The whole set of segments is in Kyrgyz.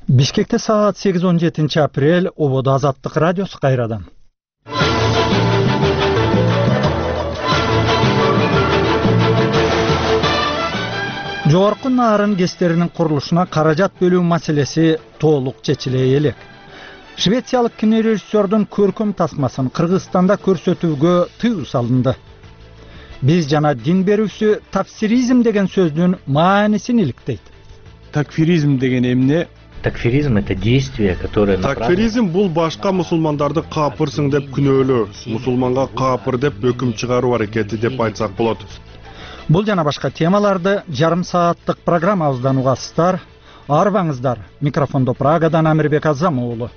Бишкекте саат 8-17 апрель ободо Азаттык радиосу кайрадан. Жогорку Нарын кестеринин курулушуна каражат бөлүү маселеси толук чечиле элек. Швециялык кинорежиссердун көркөм тасмасын Кыргызстанда көрсөтүүгө тыюу салынды. Биз жана дин берүүсү такфиризм деген сөздүн маанисин иликтейт. Такфиризм деген эмне? Такфиризм — это действие, которое Такфиризм бул башка мусулмандарды капырсың деп күнөөлөө, мусулманга капыр деп өкүм чыгаруу аракети деп айтсак болот. Бул жана башка темаларды жарым сааттык программабыздан угасыздар. Арбаңыздар. Микрофондо Прагадан Амирбек Азамуулу.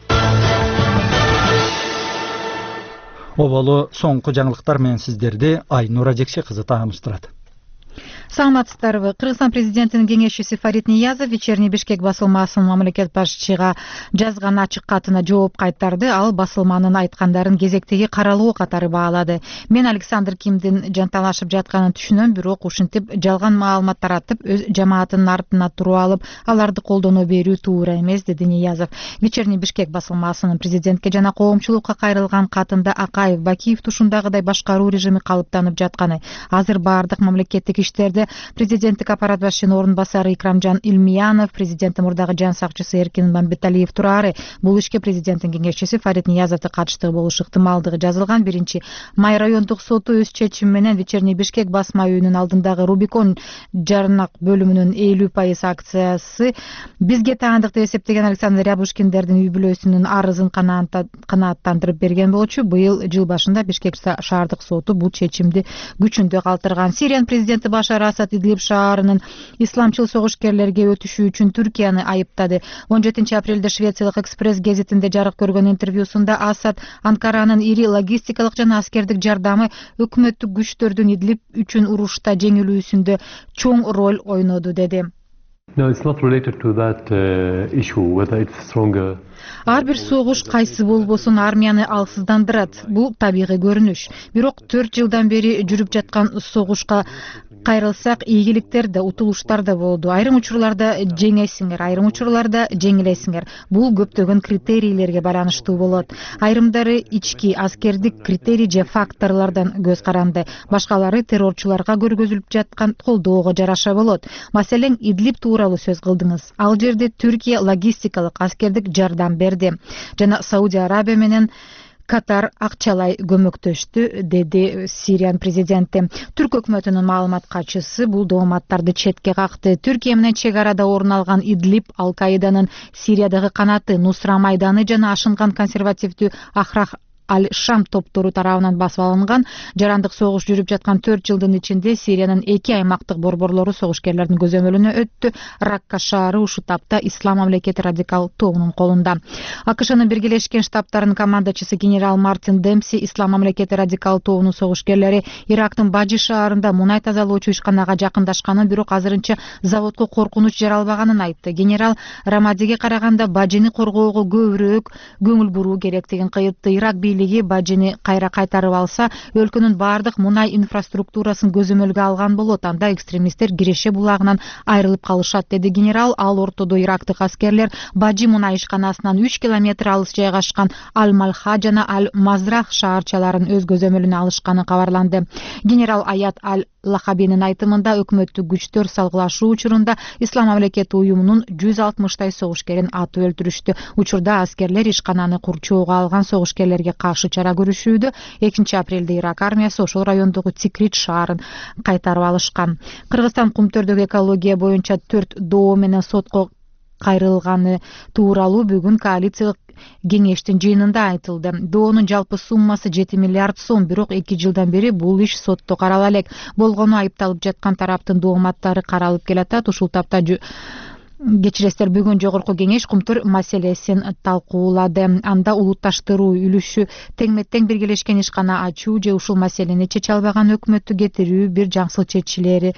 Оболу соңку жаңылыктар менен сиздерди Айнура Жекше кызы тааныштырат. Саламатсыздарбы. Кыргызстан президентинин кеңешчиси Фарид Ниязов вечерний Бишкек басылмасынын мамлекет башчыга жазган ачык катына жооп кайтарды. Ал басылманын айткандарын кезектеги каралуу катары баалады. Мен Александр Кимдин жанталашып жатканын түшүнөм, бирок ушинтип жалган маалымат таратып, өз жамаатынын артына туруп алып, аларды колдоно берүү туура эмес, деди Ниязов. Вечерний Бишкек басылмасынын президентке жана коомчулукка кайрылган катында Акаев, Бакиев тушундагыдай башкаруу режими калыптанып жатканы, азыр баардык мамлекеттик иштерде президенттик аппарат башчынын орун басары Икрамжан Илмиянов, президенттин мурдагы жан сакчысы Эркин Мамбеталиев турары. Бул ишке президенттин кеңешчиси Фарид Ниязовдун катыштыгы болушу ыктымалдыгы жазылган. 1-май райондук соту өз чечими менен Вечерний Бишкек басма үйүнүн алдындагы Рубикон жарнак бөлүмүнүн 50% акциясы бизге таандык деп эсептеген Александр Рябушкиндердин үй бүлөсүнүн арызын канааттандырып берген болчу. Быйыл жыл башында Бишкек шаардык соту бул чечимди күчүндө калтырган. Сириянын президенти Башар Асад Идлиб шаарынын исламчыл согушкерлерге өтүшү үчүн Түркияны айыптады. 17 апрелде Швециялык Экспресс гезитинде жарык көргөн интервьюсунда Асад Анкаранын ири логистикалык жана аскердик жардамы өкмөттүк күчтөрдүн Идлиб үчүн урушта жеңилүүсүндө чоң роль ойноду деди. No, it's not related to that issue, whether it's stronger. Ар бир согуш кайсы болбосун армияны алсыздандырат. Бул табигый көрүнүш. Бирок 4 жылдан бери жүрүп жаткан согушка кайрылсак, ийгиликтер да, утулуштар да болду. Айрым учурларда жеңесиңер, айрым учурларда жеңилесиңер. Бул көптөгөн критерийлерге байланыштуу болот. Айрымдары ички аскердик критерий же факторлордон көз каранды. Башкалары террорчуларга көргөзүлүп жаткан колдоого жараша болот. Маселен, Идлиб тууралуу сөз кылдыңыз. Ал жерде Түркия логистикалык аскердик жардам берди жана Саудия Арабия менен Катар акчалай көмөктөштү, деди Сириянын президенти. Түрк өкмөтүнүн маалымат катчысы бул дооматтарды четке какты. Түркия менен чек арада орун алган Идлиб Ал-Каиданын Сириядагы канаты Нусра майданы жана ашынган консервативдүү Ахрах Аль-Шам топтору тарабынан басып алынган. Жарандык согуш жүрүп жаткан 4 жылдын ичинде Сириянын 2 аймактык борборлору согушкерлердин көзөмөлүнө өттү. Ракка шаары ушул тапта Ислам мамлекети радикал тобунун колунда. АКШнын Биргелешкен Штабтарынын командачысы генерал Мартин Демси Ислам мамлекети радикал тобунун согушкерлери Ирактын Бажи шаарында мунай тазалоочу ишканага жакындашканын, бирок азырынча заводко коркунуч жаралбаганын айтты. Генерал Рамадиге караганда Бажини коргоого көбүрөөк көңүл буруу керектигин кыйытты. Ирак Бажини кайра кайтарып алса, өлкөнүн баардык мунай инфраструктурасын көзөмөлгө алган болот. Анда экстремисттер Киреше булагынан айрылып калышат, деди генерал. Ал ортодо ирактык аскерлер Бажи мунай ишканасынан 3 километр алыс жайгашкан Аль-Малха жана Аль-Мазрах шаарчаларын өз көзөмөлүнө алышканы кабарланды. Генерал Аят Аль-Лахабинин айтымында өкмөттүк күчтөр салгылашуу учурунда Ислам мамлекети уюмунун 160 согушкерин атып өлтүрүштү. Учурда аскерлер ишкананы курчоого алган согушкерлерге каршы чара көрүшүүдө. 2 апрелде Ирак армиясы ошол райондогу Тикрит шаарын кайтарып алышкан. Кыргызстан Кумтөрдөгү экология боюнча 4 доо менен сотко кайрылганы тууралуу бүгүн коалициялык кеңештин жыйынында айтылды. Доонун жалпы суммасы 7 миллиард сом, бирок 2 жылдан бери бул иш сотто карала элек. Болгону айыпталып жаткан тараптын дооматтары каралып келатат. Ушул тапта кечиресиздер, бүгүн жогорку кеңеш Кумтөр маселесин талкуулады. Анда улутташтыруу үлүшү тең-тең биргелешкен ишкана ачуу же ушул маселени чече албаган өкмөттү кетирүү бир жаңсыл чечилери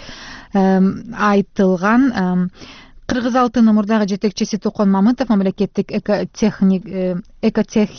айтылган. Кыргыз алтынын мурдагы жетекчиси Токон Мамытов мамлекеттик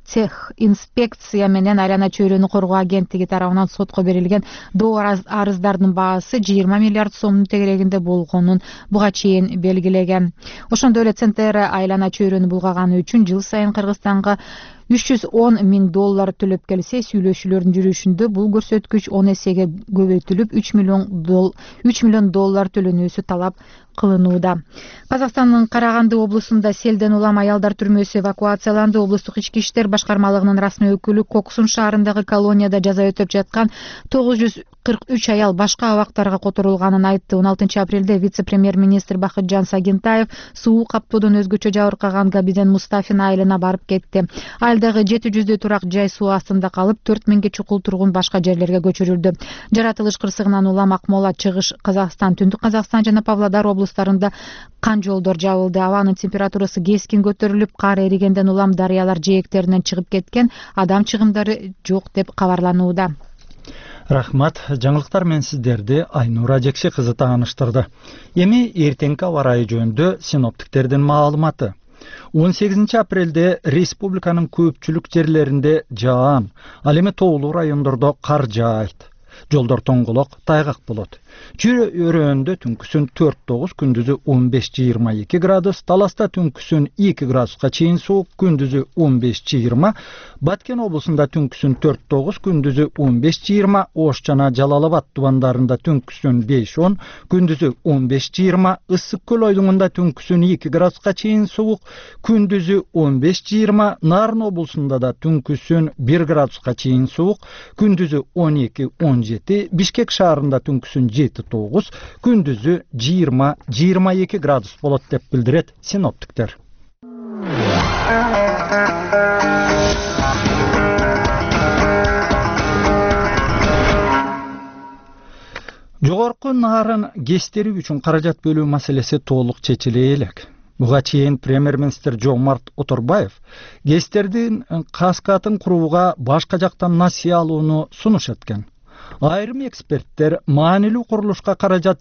тех инспекция менен айлана чөйрөнү коргоо агенттиги тарабынан сотко берилген доо арыздардын баасы 20 миллиард сомдун тегерегинде болгонун буга чейин белгилеген. Ошондой эле Центерра айлана чөйрөнү булгаганы үчүн жыл сайын Кыргызстанга $310 миң төлөп келсе, сүйлөшүүлөрдүн жүрүшүндө бул көрсөткүч 10 эсеге көбөйтүлүп $3 миллион төлөнүүсү талап кылынууда. Казакстандын Караганды облусунда селден улам аялдар түрмөсү эвакуацияланды. Облустук ички иштер башкармалыгынын расмий өкүлү Коксун шаарындагы колонияда жаза өтөп жаткан 943 аял башка абактарга которулганын айтты. 16 апрелде вице-премьер-министр Бакытжан Сагентаев суу каптоодон өзгөчө жабыркаган Габиден Мустафин айылына барып кетти. Айылдагы 700 турак жай суу астында калып, 4000 чукул тургун башка жерлерге көчүрүлдү. Жаратылыш кырсыгынан улам Акмола, Чыгыш Казакстан, Түндүк Казакстан жана Павлодар облустарында кан жолдор жабылды. Абанын температурасы кескин көтөрүлүп, кар эригенден улам дарыялар жээктеринен чыгып кеткен, адам чыгымдары жок деп кабарланууда. Рахмат, жаңылыктар менен сиздерди Айнура Жекши кызы тааныштырды. Эми эртеңки аба ырайы жөнүндө синоптиктердин маалыматы. 18 апрелде республиканын көпчүлүк жерлеринде жаан, ал эми тоолуу райондордо кар жаайт. Жолдор тоңголок, тайгак болот. Чүй өрөөндө түнкүсүн 4-9, күндүзү 15-22 градус, Таласта түнкүсүн 2 градуска чейин суук, күндүзү 15-20, Баткен облусунда түнкүсүн 4-9, күндүзү 15-20, Ош жана Жалалабад тубандарында түнкүсүн 5-10, күндүзү 15-20, Ысык көл ойдуңунда түнкүсүн 2 градуска чейин суук, күндүзү 15-20, Нарын облусунда да түнкүсүн 1 градуска чейин суук, күндүзү 12-17, Бишкек шаарында түнкүсүн 7-9, күндүзү 20-22 градус болот деп билдирет синоптиктер. Жогорку Нарын ГЭСтери үчүн каражат бөлүү маселеси толук чечиле элек. Буга чейин премьер-министр Жомарт Оторбаев ГЭСтердин каскатын курууга башка жактан насыя алууну сунуш эткен. Айрым эксперттер маанилүү курулушка каражат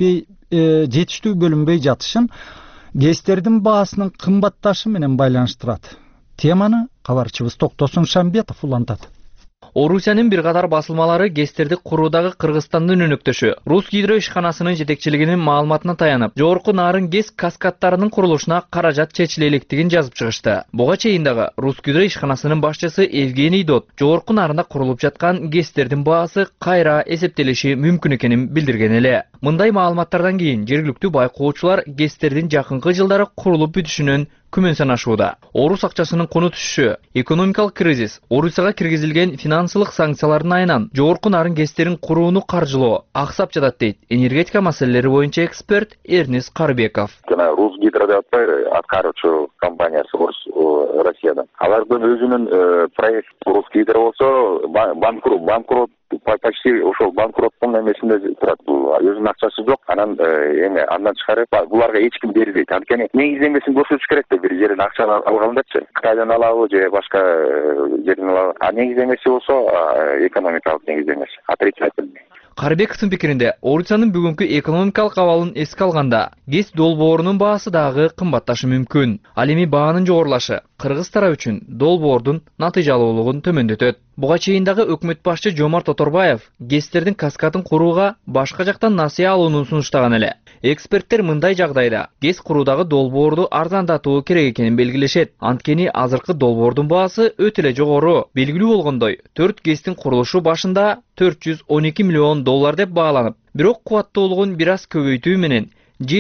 жетиштүү бөлүнбөй жатышын ГЭСтердин баасынын кымбатташы менен байланыштырат. Теманы кабарчыбыз Токтосун Шамбетов улантат. Орусиянын бир катар басылмалары ГЭСтерди куруудагы Кыргызстандын өнөктөшү Русгидро ишканасынын жетекчилигинин маалыматына таянып, жогорку Нарын ГЭС каскадтарынын курулушуна каражат чечиле электигин жазып чыгышты. Буга чейин дагы Русгидро ишканасынын башчысы Евгений Дот жогорку Нарында курулуп жаткан ГЭСтердин баасы кайра эсептелиши мүмкүн экенин билдирген эле. Мындай маалыматтардан кийин жергиликтүү байкоочулар ГЭСтердин жакынкы жылдары курулуп бүтүшүнөн күмөн санашууда. Орус акчасынын куну түшүшү, экономикалык кризис, Орусияга киргизилген финансылык санкциялардын айынан жогорку Нарын ГЭСтерин курууну каржылоо аксап жатат дейт энергетика маселелери боюнча эксперт Эрнис Карбеков. Жана Русгидро деп атпайбы, аткаруучу компаниясы Россиядан. Алардын өзүнүн проект Русгидро болсо банкрот почти ошол банкроттун эмесинде турат. Өзүнүн акчасы жок, анан андан чыгарып буларга эч ким бербейт. Анткени негиздемесин көрсөтүш керек да, бир жерден акча алгандачы. Кытайдан алабы же башка жерден алабы. А негиздемеси болсо экономикалык негиздемеси. Отрицательный. Карбековдун пикиринде, Орусиянын бүгүнкү экономикалык абалын эске алганда, ГЭС долбоорунун баасы дагы кымбатташы мүмкүн. Ал эми баанын жогорулашы Кыргыз тарабы үчүн долбоордун натыйжалуулугун төмөндөтөт. Буга чейин дагы өкмөт башчы Жомарт Оторбаев ГЭСтердин каскатын курууга башка жактан насыя алууну сунуштаган эле. Эксперттер мындай жагдайда ГЭС куруудагы долбоорду арзандатуу керек экенин белгилешет. Анткени азыркы долбоордун баасы өтө эле жогору. Белгилүү болгондой, 4 ГЭСтин курулушу башында $412 миллион деп бааланып, бирок кубаттуулугун бир аз көбөйтүү менен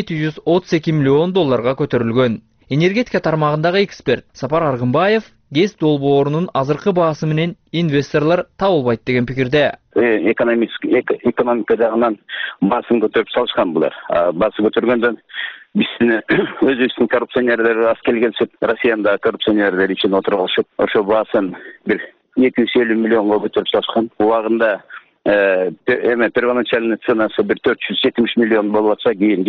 $732 миллион көтөрүлгөн. Энергетика тармагындагы эксперт Сапар Аргынбаев ГЭС долбоорунун азыркы баасы менен инвесторлор табылбайт деген пикирде. Экономика жагынан баасын көтөрүп салышкан булар. Баасы көтөргөндөн биздин өзүбүздүн коррупционерлер аз келгенсип, Россияда коррупционерлер үчүн отуруп алышып, ошо баасын бир 250 миллионго көтөрүп салышкан. Убагында первоначальный ценасы бир 470 миллион болуп атса, кийин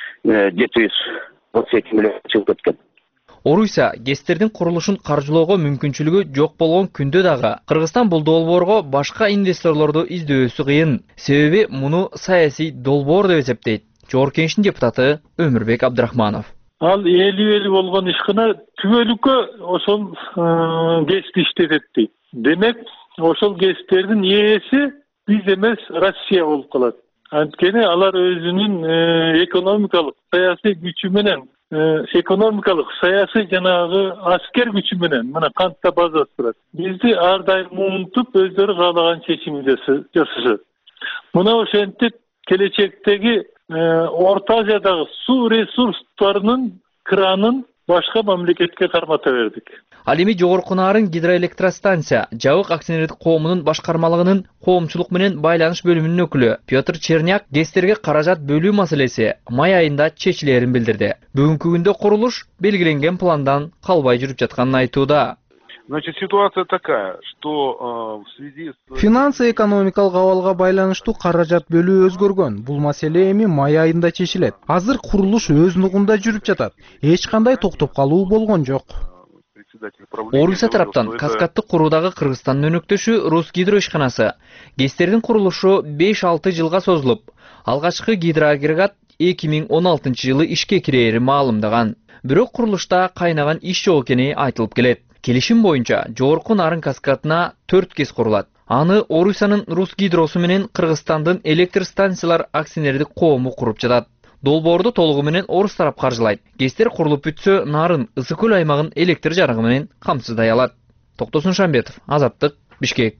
732 миллион чыгып кеткен. Орусия ГЭСтердин курулушун каржылоого мүмкүнчүлүгү жок болгон күндө дагы Кыргызстан бул долбоорго башка инвесторлорду издөөсү кыйын. Себеби муну саясий долбоор деп эсептейт Жогорку Кеңештин депутаты Өмүрбек Абдрахманов. ал эли болгон ишкана түбөлүккө ошол гэсти иштетет дейт. Демек, ошол гэстердин ээси биз эмес, Россия болуп калат. Анткени алар өзүнүн экономикалык, саясий күчү менен, экономикалык, саясий жанагы аскер күчү менен мына кантта базасы турат. Бизди ар дайым унутуп, өздөрү каалаган чечим жасашат. Мына ошентип келечектеги Орта Азиядагы суу ресурстарынын кранын башка мамлекетке кармата бердик. Ал эми Жогорку Нарын гидроэлектростанция жабык акционердик коомунун башкармалыгынын коомчулук менен байланыш бөлүмүнүн өкүлү Петр Черняк гэстерге каражат бөлүү маселеси май айында чечилерин билдирди. Бүгүнкү күндө курулуш белгиленген пландан калбай жүрүп жатканын айтууда. Значит, ситуация такая, что в связи с... Финансы-экономикалык абалга байланыштуу каражат бөлүү өзгөргөн. Бул маселе эми май айында чечилет. Азыр курулуш өз нугунда жүрүп жатат. Эч кандай токтоп калуу болгон жок. Орусия тараптан каскадты куруудагы Кыргызстандын өнөктөшү Русгидро ишканасы гэстердин курулушу 5-6 жылга созулуп, алгачкы гидроагрегат 2016 жылы ишке кирери маалымдаган. Бирок курулушта кайнаган иш жок экени айтылып келет. Келишим боюнча Жогорку Нарын каскадына 4 гэс курулат. Аны Орусиянын Русгидросу менен Кыргызстандын электр станциялар акционердик коому куруп жатат. Долбоорду толугу менен орус тарап каржылайт. Гэстер курулуп бүтсө, Нарын Ысык көл аймагын электр жарыгы менен камсыздай алат. Токтосун Шамбетов, Азаттык, Бишкек.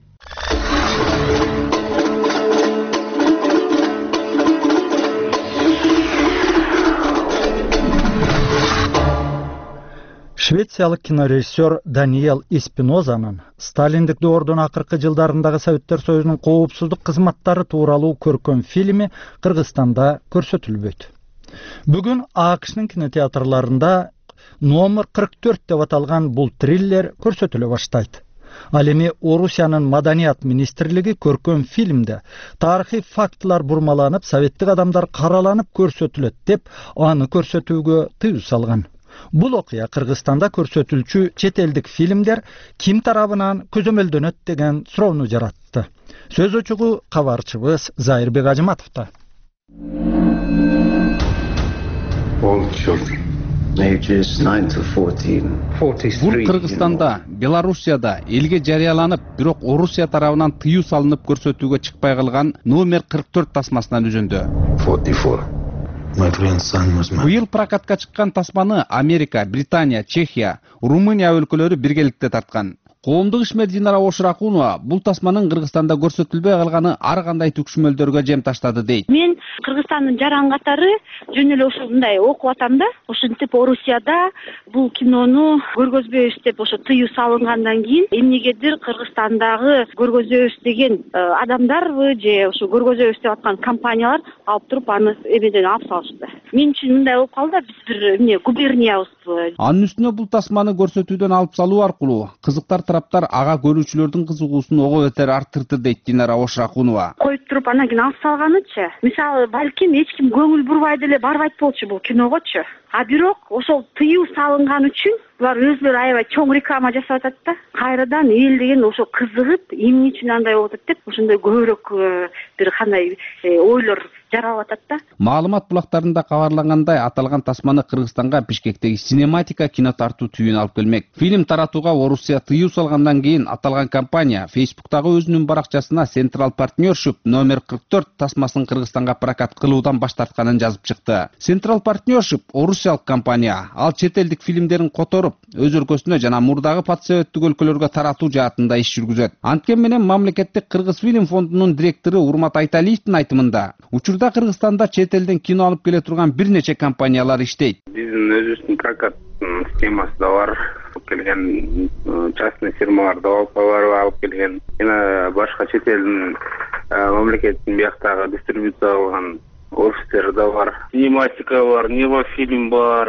Швециялык кинорежиссер Даниэл Эспинозанын Сталиндик доордун акыркы жылдарындагы Советтер Союзунун коопсуздук кызматтары тууралуу көркөм фильми Кыргызстанда көрсөтүлбөйт. Бүгүн АКШнын кинотеатрларында номер 44 деп аталган бул триллер көрсөтүлө баштайт. Ал эми Орусиянын Маданият министрлиги көркөм фильмде тарыхый фактылар бурмаланып, советтик адамдар караланып көрсөтүлөт деп аны көрсөтүүгө тыюу салган. Бул окуя Кыргызстанда көрсөтүлчү чет элдик фильмдер ким тарабынан көзөмөлдөнөт деген суроону жаратты. Сөз учугу кабарчыбыз Зайырбек Ажыматовдо. Бул Кыргызстанда, Белоруссияда элге жарыяланып, бирок Орусия тарабынан тыюу салынып көрсөтүүгө чыкпай калган номер 44 тасмасынан үзөндү. Быйыл прокатка чыккан тасманы Америка, Британия, Чехия, Румыния өлкөлөрү биргеликте тарткан. Коомдук ишмер Динара Ошуракунова бул тасманын Кыргызстанда көрсөтүлбөй калганы ар кандай түкшүмөлдөргө жем таштады дейт. Мен Кыргызстандын жаран катары жөн эле ушундай окуп атам да, ошентип Орусияда бул кинону көргөзбөйбүз деп ошо тыюу салынгандан кийин эмнегедир Кыргызстандагы көргөзөбүз деген адамдарбы же ошо көргөзөбүз деп аткан компаниялар алып туруп аны эмеден алып салышты. Мен үчүн мындай болуп калды да, биз бир эмне губерниябызбы. Анын үстүнө бул тасманы көрсөтүүдөн алып салуу аркылуу кызыктар тараптар ага көрүүчүлөрдүн кызыгуусун ого бетер арттырды дейт Динара Ошуракунова. Коюп туруп анан кийин алып салганычы. Мисалы, балким эч ким көңүл бурбай деле барбайт болчу бул киногочу. А бирок ошол тыюу салынган үчүн булар өзүлөрү аябай чоң реклама жасап атат да. Кайрадан эл деген ошо кызыгып, эмне үчүн андай болуп атат деп ошондой көбүрөөк бир кандай ойлор жаралып атат да. Маалымат булактарында кабарлангандай, аталган тасманы Кыргызстанга Бишкектеги Синематика кино тартуу түйүн алып келмек. Фильм таратууга Орусия тыюу салгандан кийин аталган компания Facebook'тагы өзүнүн баракчасына Central Partnership номер 44 тасмасын Кыргызстанга прокат кылуудан баш тартканын жазып чыкты. Central Partnership орусиялык компания, ал чет элдик фильмдерин которуп, өз өлкөсүнө жана мурдагы патсоветтик өлкөлөргө таратуу жаатында иш жүргүзөт. Анткени менен мамлекеттик Кыргыз фильм фондунун директору Урмат Айталиевдин айтымында, учурда Кыргызстанда чет элден кино алып келе турган бир нече компаниялар иштейт. Биздин өзүбүздүн прокат схемасы да бар, келген частный фирмалар да алып келген. Жана башка чет элдин мамлекеттин бияктагы дистрибуция кылган офистер да бар. Синематика бар, Нева фильм бар,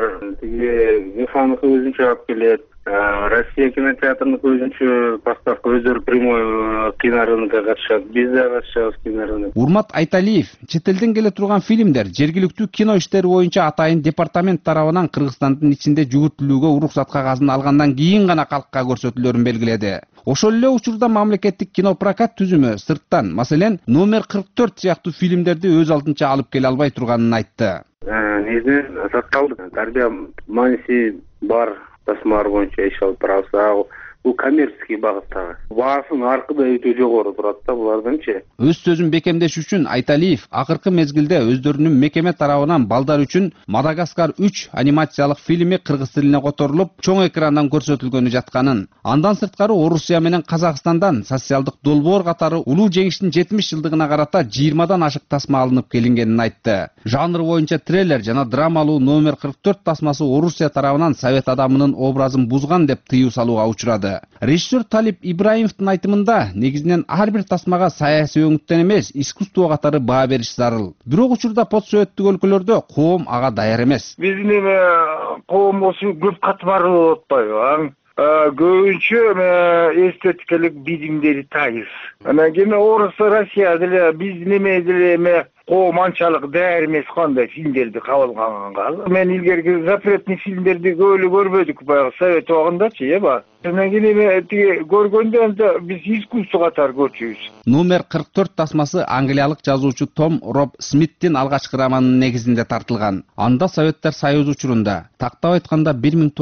Гефанов өзүнчө алып келет. Россия кинотеатрыныкы өзүнчө поставка, өздөрү прямой кинорынокко катышат, биз да катышабыз кинорынокко. Урмат Айталиев чет элден келе турган фильмдер жергиликтүү кино иштери боюнча атайын департамент тарабынан Кыргызстандын ичинде жүгүртүлүүгө уруксат кагазын алгандан кийин гана калкка көрсөтүлөрүн белгиледи. Ошол эле учурда мамлекеттик кинопрокат түзүмө сырттан, маселен, номер 44 сыяктуу фильмдерди өз алдынча алып келе албай турганын айтты. Негизинен сакталды. Тарбия мааниси бар тасмалар боюнча иш алып барабыз. Бул коммерческий багыттагы. Баасын аркыда өтө жогору турат да булардынчы. Өз сөзүн бекемдеш үчүн Айталиев акыркы мезгилде өздөрүнүн мекеме тарабынан балдар үчүн Мадагаскар 3 анимациялык фильми кыргыз тилине которулуп, чоң экрандан көрсөтүлгөнү жатканын, андан сырткары Орусия менен Казакстандан социалдык долбоор катары улуу жеңиштин 70 жылдыгына карата 20дан ашык тасма алынып келингенин айтты. Жанр боюнча триллер жана драмалуу номер 44 тасмасы Орусия тарабынан совет адамынын образын бузган деп тыюу салууга учурады. Режиссер Талип Ибраимовдун айтымында, негизинен ар бир тасмага саясий өңүттөн эмес, искусство катары баа бериш зарыл. Бирок учурда постсоветтик өлкөлөрдө коом ага даяр эмес. Биздин эме коом болсо көп катмарлуу болуп атпайбы? Көбүнчө эстетикалык билимдери тайыз. Анан кийин Орусия, Россия деле биздин эме деле коом анчалык даяр эмес кандай фильмдерди кабыл алганга. Мен илгерки запретный фильмдерди көп эле көрбөдүк баягы совет убагындачы, ба. Анан кийин тиги көргөндө биз искусство катары көрчүбүз. Номер 44 тасмасы англиялык жазуучу Том Роб Смиттин алгачкы романынын негизинде тартылган. Анда Советтер Союзу учурунда, тактап айтканда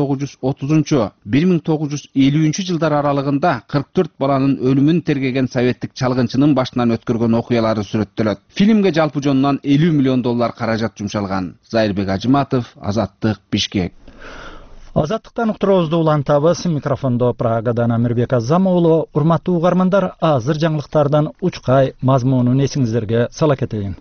1930-1950 жылдар аралыгында 44 баланын өлүмүн тергеген советтик чалгынчынын башынан өткөргөн окуялары сүрөттөлөт. Фильмге жалпы жонунан $50 миллион каражат жумшалган. Зайырбек Ажыматов, Азаттык, Бишкек. Азаттыктан уктуруубузду улантабыз. Микрофондо Прагадан Амирбек Азам уулу. Урматтуу угармандар, азыр жаңылыктардан учкай мазмунун эсиңиздерге сала кетейин.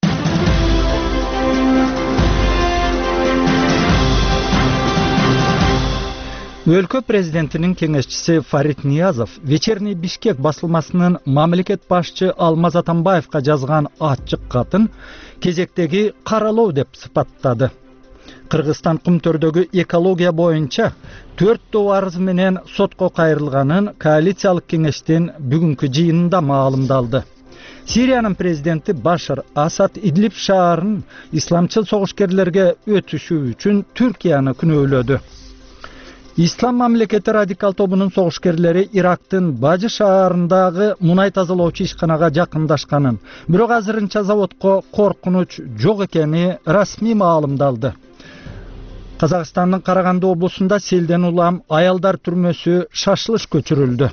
Өлкө президентинин кеңешчиси Фарид Ниязов Вечерний Бишкек басылмасынын мамлекет башчы Алмаз Атамбаевка жазган ачык катын кезектеги каралоо деп сыпаттады. Кыргызстан Кумтөрдөгү экология боюнча 4 арыз менен сотко кайрылганын коалициялык кеңештин бүгүнкү жыйынында маалымдалды. Сириянын президенти Башар Асад Идлиб шаарын исламчыл согушкерлерге өтүшүү үчүн Түркияны күнөөлөдү. Ислам мамлекети радикал тобунун согушкерлери Ирактын Бажы шаарындагы мунай тазалоочу ишканага жакындашканын, бирок азырынча заводко коркунуч жок экени расмий маалымдалды. Казакстандын Караганды облусунда селден улам аялдар түрмөсү шашылыш көчүрүлдү.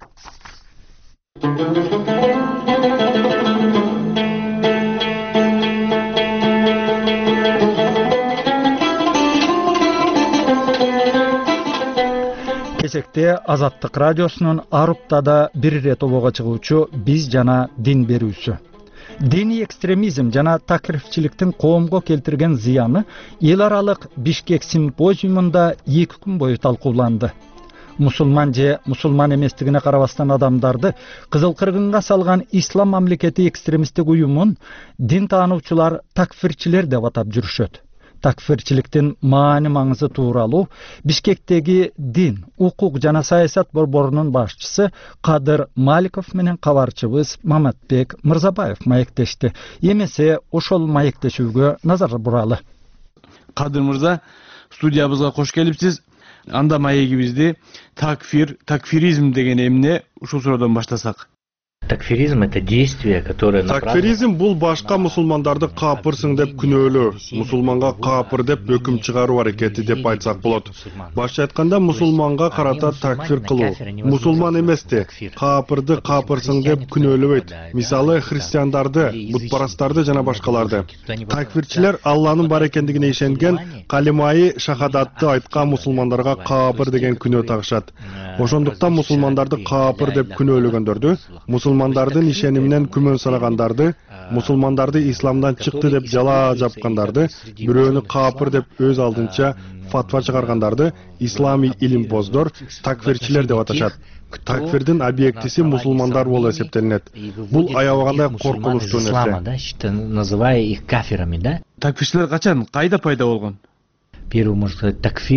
Кесекте Азаттык радиосунун Аруптада бир ирет обого чыгуучу биз жана дин берүүсү. Дини экстремизм жана такрифчиликтин коомго келтирген зыяны эл аралык Бишкек симпозиумунда 2 күн бою талкууланды. Мусулман же мусулман эместигине карабастан адамдарды кызыл кыргынга салган ислам мамлекети экстремисттик уюмун дин таануучулар такфирчилер деп атап жүрүшөт. Такфирчиликтин маани маңызы тууралуу Бишкектеги дин, укук жана саясат борборунун башчысы Кадыр Маликов менен кабарчыбыз Маматбек Мырзабаев маектешти. Эмесе ошол маектешүүгө назар буралы. Кадыр мырза, студиябызга кош келипсиз. Анда маегибизди такфиризм деген эмне ушул суроодон баштасак. Такфиризм — это действие, которое Такфиризм бул башка мусулмандарды капырсың деп күнөөлөө, мусулманга капыр деп өкүм чыгаруу аракети деп айтсак болот. Башча айтканда мусулманга карата такфир кылуу. Мусулман эмести, капырды капырсың деп күнөөлөбөйт. Мисалы христиандарды, бутпарастарды жана башкаларды. Такфирчилер Алланын бар экендигине ишенген, калимаи шахадатты айткан мусулмандарга капыр деген күнөө тагышат. Ошондуктан мусулмандарды капыр деп күнөөлөгөндөрдү, мусулмандардын ишениминен күмөн санагандарды, мусулмандарды исламдан чыкты деп жала жапкандарды, бирөөнү капыр деп өз алдынча фатва чыгаргандарды ислами илимпоздор, такфирчилер деп аташат. Такфирдин объектиси мусулмандар болуп эсептелинет. Бул аябагандай коркунучтуу нерсе. Называя их кафирами, да? Такфирчилер качан, кайда пайда болгон? Первый, можно сказать, такфир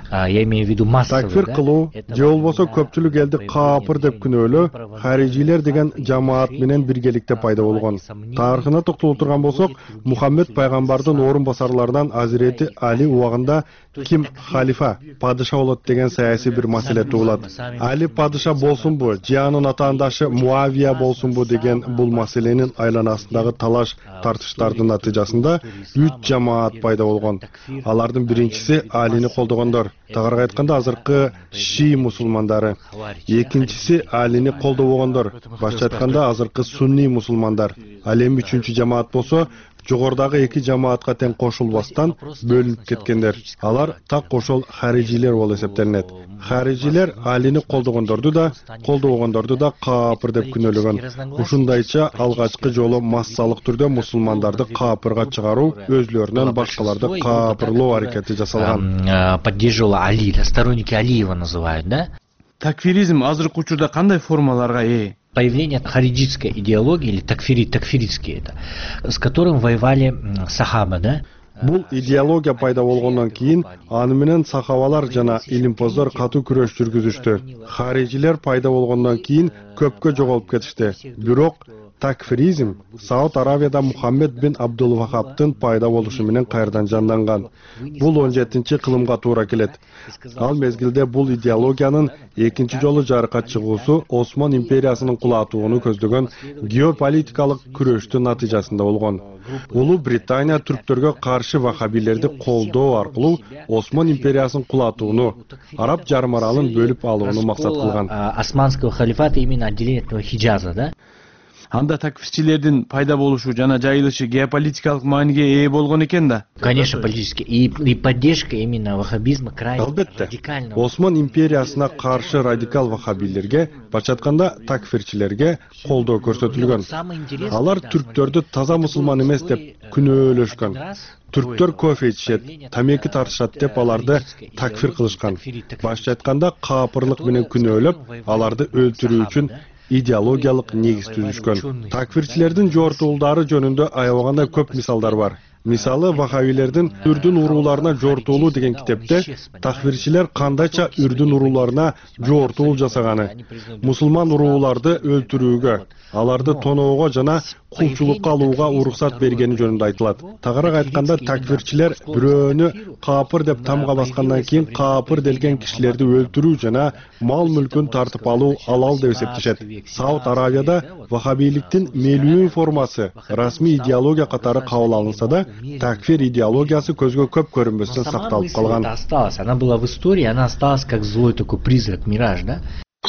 Я имею в виду массовый, такfir кылуу же болбосо көпчүлүк элди каапыр деп күнөөлөө харижилер деген жамаат менен биргеликте пайда болгон. Тарыхына токтолуп турган болсок, Мухаммед пайгамбардын орун басарларынан Азирети Али убагында ким халифа, падыша болот деген саясий бир маселе туулат. Али падыша болсунбу, же анын атаандашы Муавия болсунбу деген бул маселенин айланасындагы талаш тартыштардын натыйжасында 3 жамаат пайда болгон. Алардын биринчиси Алини колдогондор, тагыраагы айтканда азыркы Ши мусулмандары. Экинчиси Алини колдобогондор, башка айтканда азыркы Сунни мусулмандар. Ал эми үчүнчү жамаат болсо жогордагы эки жамаатка тең кошулбастан бөлүнүп кеткендер. Алар так ошол харижилер болуп эсептелинет. Харижилер Алини колдогондорду да, колдобогондорду да каапыр деп күнөөлөгөн. Ушундайча алгачкы жолу массалык түрдө мусулмандарды каапырга чыгаруу, өзлөрүнөн башкаларды каапырлоо аракети жасалган. Поддерживал Али, сторонники Али его называют, да? Такфиризм азыркы учурда кандай формаларга ээ? Появление хариджитской идеологии, или такфиристский это, с которым воевали сахаба, да? Бул идеология пайда болгондон кийин аны менен сахабалар жана илимпоздор катуу күрөш жүргүзүштү. Харижилер пайда болгондон кийин көпкө жоголуп кетишти. Бирок такфиризм Сауд Аравияда Мухаммед бин Абдул-Вахабтын пайда болушу менен кайрадан жанданган. Бул 17-кылымга туура келет. Ал мезгилде бул идеологиянын экинчи жолу жарыкка чыгуусу Осман империясынын кулатууну көздөгөн геополитикалык күрөштүн натыйжасында болгон. Улуу Британия түрктөргө каршы вахабилерди колдоо аркылуу Осман империясынын кулатууну, Араб жарым аралын бөлүп алууну максат кылган. Османского халифата именно отделение этого Хиджаза, да? Анда такфирчилердин пайда болушу жана жайылышы геополитикалык мааниге ээ болгон экен да. Конечно, политически. И поддержка именно ваххабизма крайне радикального. Осман империясына каршы радикал ваххабилерге, башка айтканда такфирчилерге колдоо көрсөтүлгөн. Алар түрктөрдү таза мусулман эмес деп күнөөлөшкөн. Түрктөр кофе ичет, тамеки тартышат деп аларды такфир кылышкан. Башка айтканда каапырлык менен күнөөлөп, аларды өлтүрүү үчүн идеологиялык негиз түзүшкөн. Такфирчилердин жортуулдары жөнүндө аябаганда көп мисалдар бар. Мисалы, вахабилердин үрдүн урууларына жортуулуу деген китепте такфирчилер кандайча үрдүн урууларына жортуул жасаганы, мусулман урууларды өлтүрүүгө, аларды тоноого жана кулчулукка алууга уруксат бергени жөнүндө айтылат. Тагыраак айтканда, такфирчилер бирөөнү каапыр деп тамга баскандан кийин каапыр делген кишилерди өлтүрүү жана мал мүлкүн тартып алуу алал деп эсептешет. Сауд Аравияда вахабиликтин мелүүн формасы расмий идеология катары кабыл алынса да, такфир идеологиясы көзгө көп көрүнбөстөн сакталып калган. Она была в истории, она осталась как злой такой призрак, мираж, да?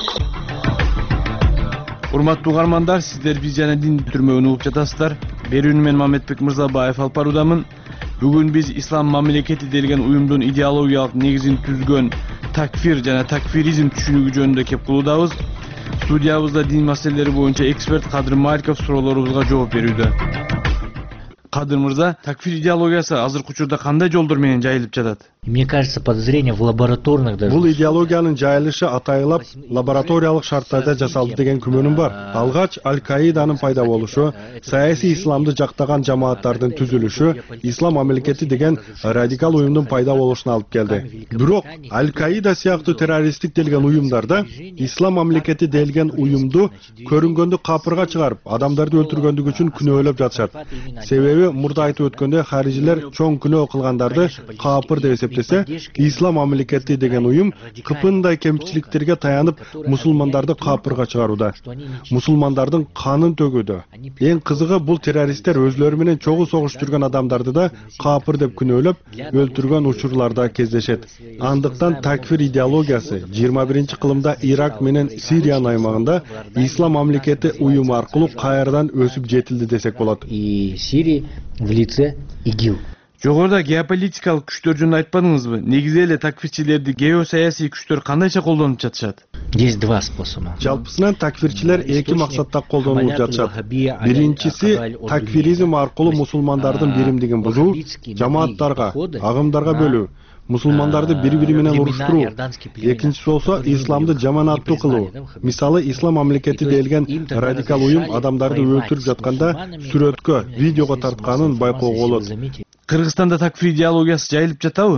Урматтуу угармандар, сиздер биз жана дин бүтүрмөгүн угуп жатасыздар. Берүүнү мен Мамедбек Мырзабаев алып баруудамын. Бүгүн биз ислам мамлекети делген уюмдун идеологиялык негизин түзгөн такфир жана такфиризм түшүнүгү жөнүндө кеп кылуудабыз. Студиябызда дин маселелери боюнча эксперт Кадыр Маликов суроолорубузга жооп берүүдө. Кадыр Мырза, такфир идеологиясы азыркы учурда кандай жолдор менен жайылып жатат? Мне кажется, подозрение в лабораторных даже. Бул идеологиянын жайылышы атайылап лабораториялык шарттарда жасалды деген күмөнүм бар. Алгач Аль-Каиданын пайда болушу, саясий исламды жактаган жамааттардын түзүлүшү, ислам мамлекети деген радикал уюмдун пайда болушуна алып келди. Бирок Аль-Каида сыяктуу террористтик делген уюмдарда ислам мамлекети делген уюмду көрүнгөндү капырга чыгарып, адамдарды өлтүргөндүгү үчүн күнөөлөп жатышат. Себеби мурда айтып өткөндө харижилер чоң күнөө кылгандарды капыр деп эсептешет. Ислам мамлекети деген уюм кыпындай кемчиликтерге таянып мусулмандарды капырга чыгарууда. Мусулмандардын канын төгүүдө. Эң кызыгы, бул террористтер өзлөрү менен чогуу согуш жүргөн адамдарды да капыр деп күнөөлөп өлтүргөн учурларда кездешет. Андыктан такфир идеологиясы 21-кылымда Ирак менен Сириянын аймагында ислам мамлекети уюму аркылуу кайрадан өсүп жетилди десек болот. И Сирии в лице ИГИЛ. Жогоруда геополитикалык күчтөр жөнүндө айтпадыңызбы? Негизи эле такфирчилерди геосаясий күчтөр кандайча колдонуп жатышат? Есть два способа. Жалпысынан такфирчилер эки максатта колдонулуп жатышат. Биринчиси такфиризм аркылуу мусулмандардын биримдигин бузуу, жамааттарга, агымдарга бөлүү, мусулмандарды бири-бири менен уруштуруу. Экинчиси болсо исламды жаманаттуу кылуу. Мисалы, ислам мамлекети делген радикал уюм адамдарды өлтүрүп жатканда сүрөткө, видеого тартканын байкоого болот. Кыргызстанда такфир идеологиясы жайылып жатабы?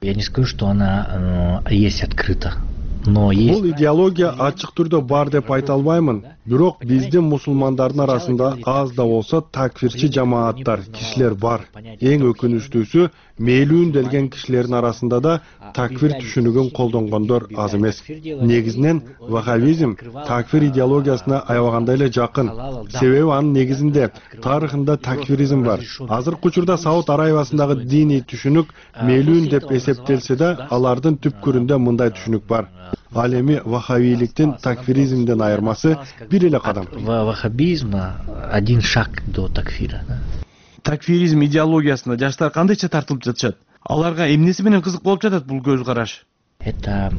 Я не скажу, что она есть открыто. Бул идеология ачык түрдө бар деп айта албаймын. Бирок биздин мусулмандардын арасында аз да болсо такфирчи жамааттар, кишилер бар. Эң өкүнүчтүүсү, мээлүүнделген кишилердин арасында да такфир түшүнүгүн колдонгондор аз эмес. Негизинен ваххабизм такфир идеологиясына аябагандай эле жакын. Себеби анын негизинде тарыхында такфиризм бар. Азыркы учурда Сауд Арабиясындагы диний түшүнүк мээлүүн деп эсептелсе да, алардын түпкүрүндө мындай түшүнүк бар. Ал эми ваххабиликтин такфиризмден айырмасы бир эле кадам. Ваххабизма один шаг до такфира. Такфиризм идеологиясына жаштар кандайча тартылып жатышат? Аларга эмнеси менен кызык болуп жатат бул көз караш? Это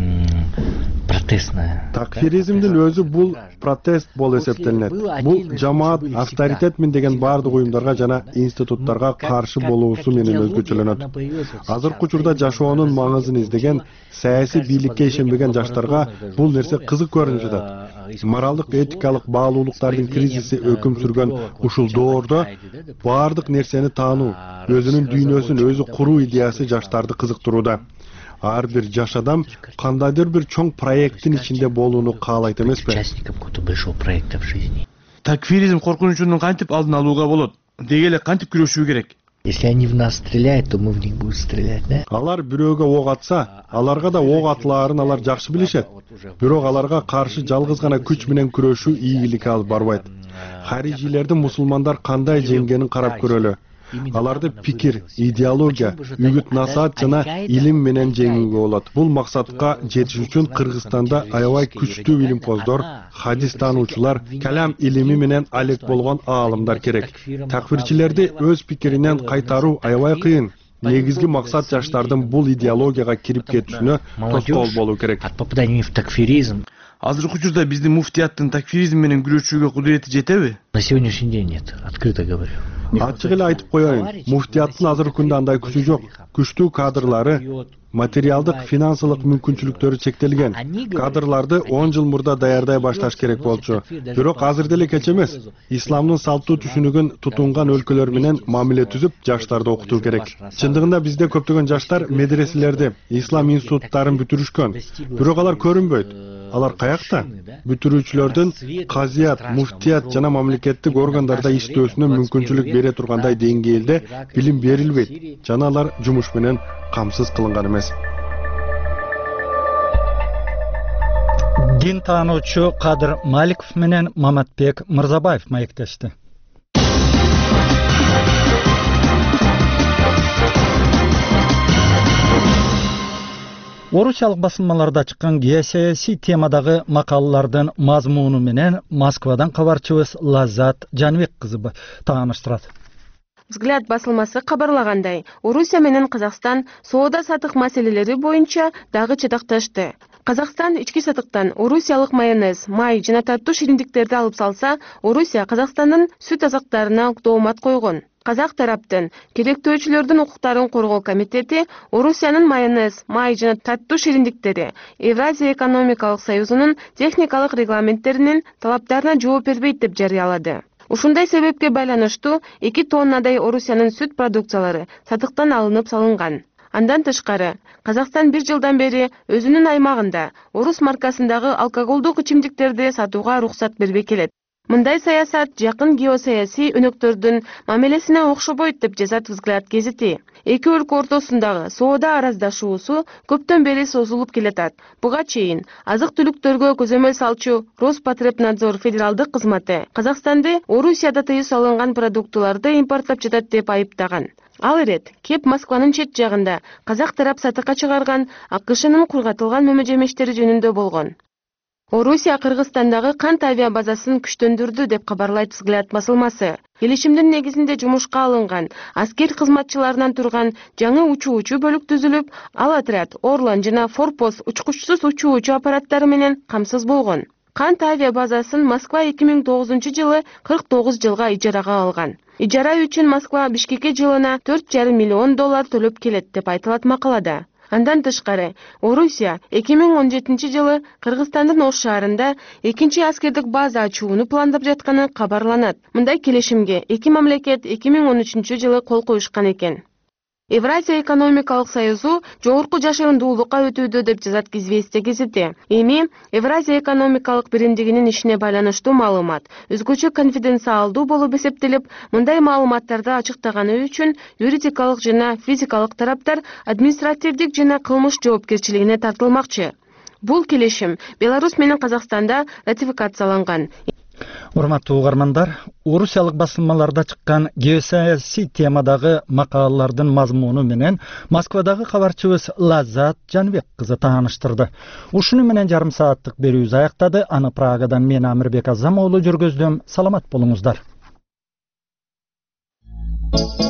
протестная. Такфиризмдин өзү бул протест болуп эсептелинет. Бул жамаат авторитетмин деген бардык уюмдарга жана институттарга каршы болуусу менен өзгөчөлөнөт. Азыркы учурда жашоонун маңызын издеген, саясий бийликке ишенбеген жаштарга бул нерсе кызык көрүнүп жатат. Моралдык этикалык баалуулуктардын кризиси өкүм сүргөн ушул доордо бардык нерсени таануу, өзүнүн дүйнөсүн өзү куруу идеясы жаштарды кызыктырууда. Ар бир жаш адам кандайдыр бир чоң проекттин ичинде болууну каалайт эмеспи? Участником какого-то большого проекта в жизни. Такфиризм коркунучунун кантип алдын алууга болот? Деги эле кантип күрөшүү керек? Если они в нас стреляют, то мы в них будем стрелять, да? Алар бирөөгө ок атса, аларга да ок атылаарын алар жакшы билишет. Бирок аларга каршы жалгыз гана күч менен күрөшүү ийгиликке алып барбайт. Харижилерди мусулмандар кандай жеңгенин карап көрөлү. Аларды пикир, идеология, үгүт насаат жана илим менен жеңүүгө болот. Бул максатка жетиш үчүн Кыргызстанда аябай күчтүү илимпоздор, хадис таануучулар, калам илими менен алек болгон аалымдар керек. Такфирчилерди өз пикиринен кайтаруу аябай кыйын. Негизги максат жаштардын бул идеологияга кирип кетишине тоскоол болуу керек. От попадания в такфиризм. Азыркы учурда биздин муфтияттын такфиризм менен күрөшүүгө кудурети жетеби? На сегодняшний день нет, открыто говорю. Ачык эле айтып коеюн, муфтияттын азыркы күндө андай күчү жок. Күчтүү кадрлары, материалдык, финансылык мүмкүнчүлүктөрү чектелген. Кадрларды 10 жыл мурда даярдай башташ керек болчу. Бирок азыр деле кеч эмес. Исламдын салттуу түшүнүгүн тутунган өлкөлөр менен мамиле түзүп, жаштарды окутуу керек. Чындыгында бизде көптөгөн жаштар медреселерди, ислам институттарын бүтүрүшкөн. Бирок алар көрүнбөйт. Алар каякта? Бүтүрүүчүлөрдүн казият, муфтият жана мамлекеттик органдарда иштөөсүнө мүмкүнчүлүк бере тургандай деңгээлде билим берилбейт. Жана алар жумуш менен камсыз кылынган эмес. Дин таануучу Кадыр Маликов менен Маматбек Мырзабаев маектешти. Орусиялык басылмаларда чыккан геосаясий темадагы макалалардын мазмуну менен Москвадан кабарчыбыз Лаззат Жанбек кызы тааныштырат. Взгляд басылмасы кабарлагандай, Орусия менен Казакстан соода сатык маселелери боюнча дагы чатакташты. Казакстан ички сатыктан орусиялык майонез, май жана таттуу шириндиктерди алып салса, Орусия Казакстандын сүт азыктарына доомат койгон. Казак тараптын керектөөчүлөрдүн укуктарын коргоо комитети Орусиянын майонез, май жана таттуу шириндиктери Евразия экономикалык союзунун техникалык регламенттеринин талаптарына жооп бербейт деп жарыялады. Ушундай себепке байланыштуу 2 тоннадай Орусиянын сүт продукциялары сатыктан алынып салынган. Андан тышкары, Казакстан 1 жылдан бери өзүнүн аймагында орус маркасындагы алкоголдук ичимдиктерди сатууга уруксат бербей келет. Мындай саясат жакын геосаясий өнөктөрдүн мамилесине окшобойт деп жазат Взгляд гезити. Эки өлкө ортосундагы соода араздашуусу көптөн бери созулуп келатат. Буга чейин азык-түлүктөргө көзөмөл салчу Роспотребнадзор федералдык кызматы Казакстанды Орусияда тыюу салынган продуктыларды импорттоп жатат деп айыптаган. Ал ирет кеп Москванын чет жагында казак тарап сатыкка чыгарган АКШнын кургатылган мөмөжемештери жөнүндө болгон. Орусия Кыргызстандагы кант авиабазасын күчтөндүрдү деп кабарлайт Взгляд басылмасы. Келишимдин негизинде жумушка алынган аскер кызматчыларынан турган жаңы учуучу бөлүк түзүлүп, ал отряд Орлан жана Форпост учкучсуз учуучу аппараттары менен камсыз болгон. Кант авиабазасын Москва 2009 жылы 49 жылга ижарага алган. Ижара үчүн Москва Бишкекке жылына $4,5 миллион төлөп келет деп айтылат макалада. Андан тышкары, Орусия 2017 жылы Кыргызстандын Ош шаарында экинчи аскердик база ачууну пландап жатканы кабарланат. Мындай келишимге эки мамлекет 2013 жылы кол коюшкан экен. Евразия экономикалык союзу жогорку жашырундуулукка өтүүдө деп жазат Известия гезити. Эми Евразия экономикалык биримдигинин ишине байланыштуу маалымат өзгөчө конфиденциалдуу болуп эсептелип, мындай маалыматтарды ачыктаганы үчүн юридикалык жана физикалык тараптар административдик жана кылмыш жоопкерчилигине тартылмакчы. Бул келишим Беларусь менен Казакстанда ратификацияланган. Урматтуу угармандар, орусиялык басылмаларда чыккан геосаясий темадагы макалалардын мазмуну менен Москвадагы кабарчыбыз Лаззат Жанбек кызы тааныштырды. Ушуну менен жарым сааттык берүүбүз аяктады. Аны Прагадан мен Амирбек Азам уулу жүргөздүм. Саламат болуңуздар.